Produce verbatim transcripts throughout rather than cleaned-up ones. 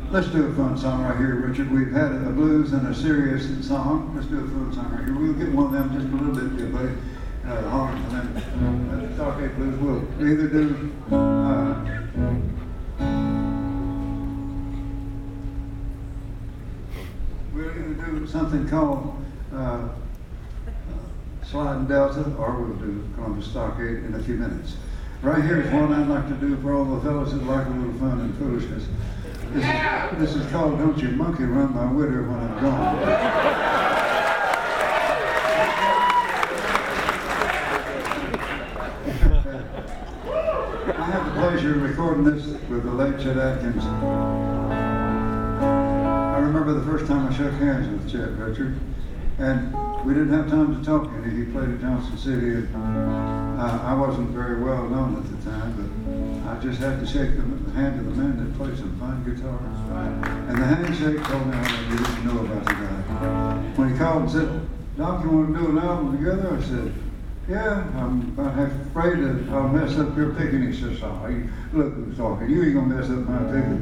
Let's do a fun song right here, Richard. We've had a blues and a serious song. Let's do a fun song right here. We'll get one of them just a little bit, too, buddy. Uh, Hard, and then uh, Stockade Blues. We'll either do uh, we'll either do something called uh, Sliding Delta, or we'll do Columbus Stockade in a few minutes. Right here is one I'd like to do for all the fellows that like a little fun and foolishness. This is, this is called Don't You Monkey Run My Witter When I'm Gone. I have the pleasure of recording this with the late Chet Atkins. I remember the first time I shook hands with Chet, Richard, and we didn't have time to talk any. He played at Johnson City, and uh, I wasn't very well known at the time, but I just had to shake the, the hand of the man that played some fine guitars. And the handshake told me how much you didn't know about the guy. When he called and said, "Doc, you want to do an album together?" I said, "Yeah, I'm about half afraid that I'll mess up your picking." He says, "Oh, you, look who's talking. You ain't going to mess up my picking."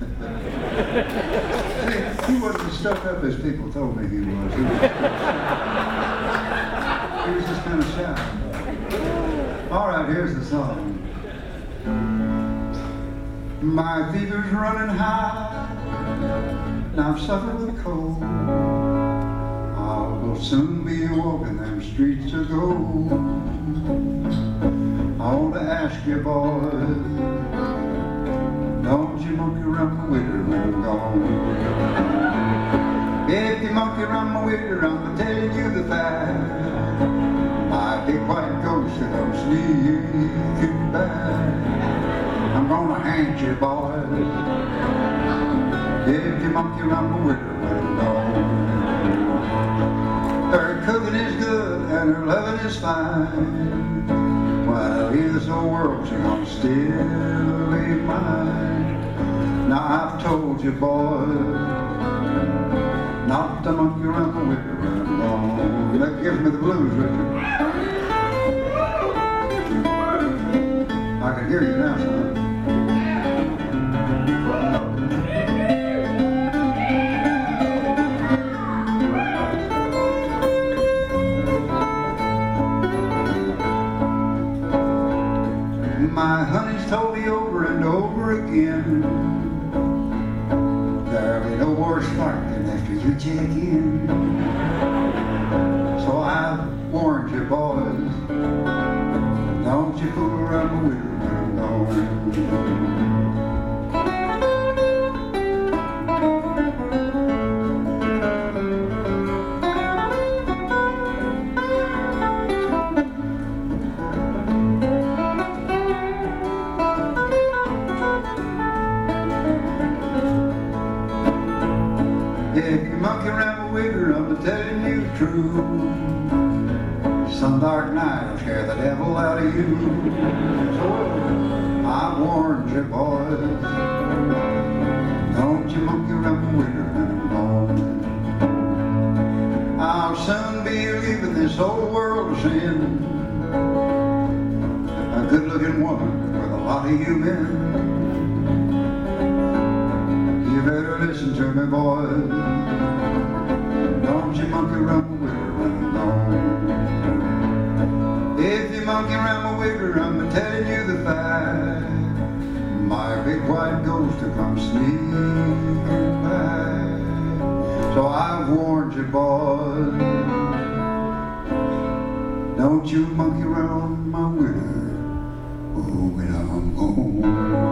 See, he wasn't as stuck up as people told me he was. He was, he was just kind of shy. All right, here's the song. My fever's running high, and I've suffered with a cold. I will soon be walking them streets of gold. I want to ask you, boys, don't you monkey around my witter when I'm gone. If you monkey around my witter, I'm telling you the fact. My big white ghost that I'm sneaking back. I'm gonna hang you, boys, if you monkey around my witter when I'm gone. Her cooking is good and her loving is fine. When I leave this old world, she's gonna still be mine. Now I've told you, boys, not to monkey around my witter when I'm gone. That gives me the blues, Richard. I can hear you now, son. My honey's told me over and over again, there'll be no more sparking after you check in. So I've warned you, boys, don't you fool around my witter when I'm gone. If you monkey around my witter, I'm telling you the truth. Some dark night will scare the devil out of you. So I warned you, boys, don't you monkey around my witter when I'm gone. I'll soon be leaving this old world of sin, a good-looking woman with a lot of you men. You better listen to me, boys, don't you monkey around my witter when I'm gone. If you monkey around my witter, I'm telling you the fact. My big white ghost will come sneaking back. So I've warned you, boys, don't you monkey around my witter when I'm gone.